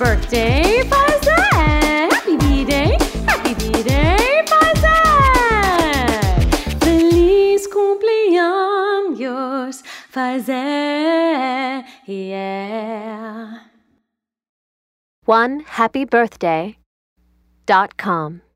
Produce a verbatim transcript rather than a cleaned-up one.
birthday, Fazé! Happy B-Day, happy B-Day, Fazé! Feliz cumpleaños, Fazé, yeah. one happy birthday dot com